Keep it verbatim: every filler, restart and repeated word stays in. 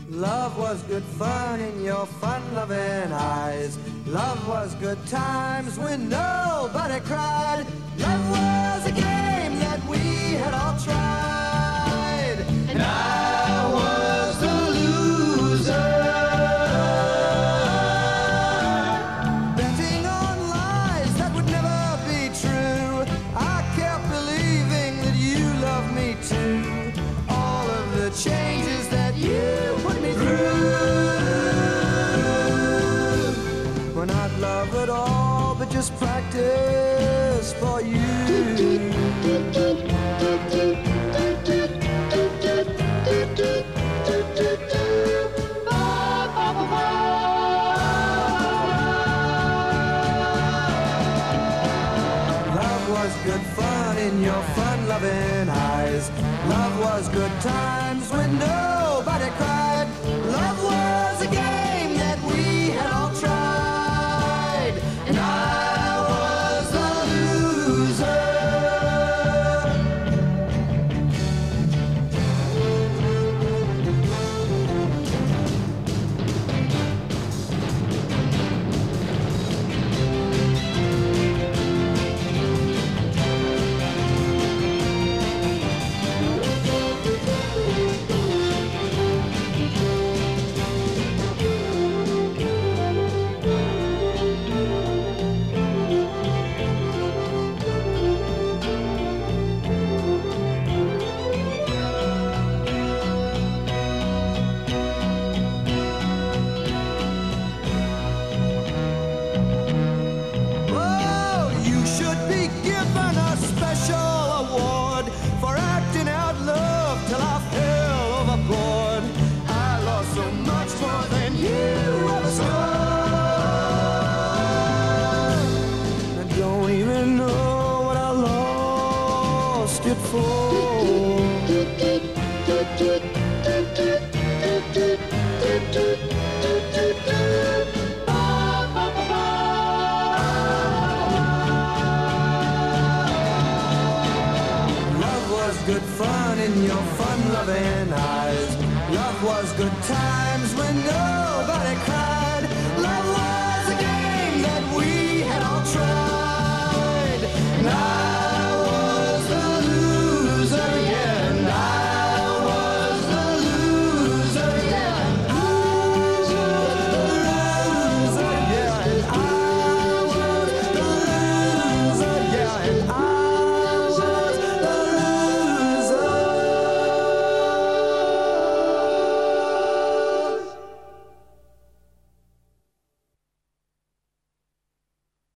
Love was good fun in your fun-loving eyes. Love was good times when nobody cried. Love was a game that we had all tried. And I was the loser, betting on lies that would never be true. I kept believing that you loved me too. All of the changes that you put me through, when I'd love it all but just practice for you. Love was good fun in your fun-loving eyes. Love was good times when nobody cried. Love was a game that we had all tried. And I was the loser. Good fun in your fun-loving eyes. Love was good times when nobody cried. Love was a game that we had all tried. Now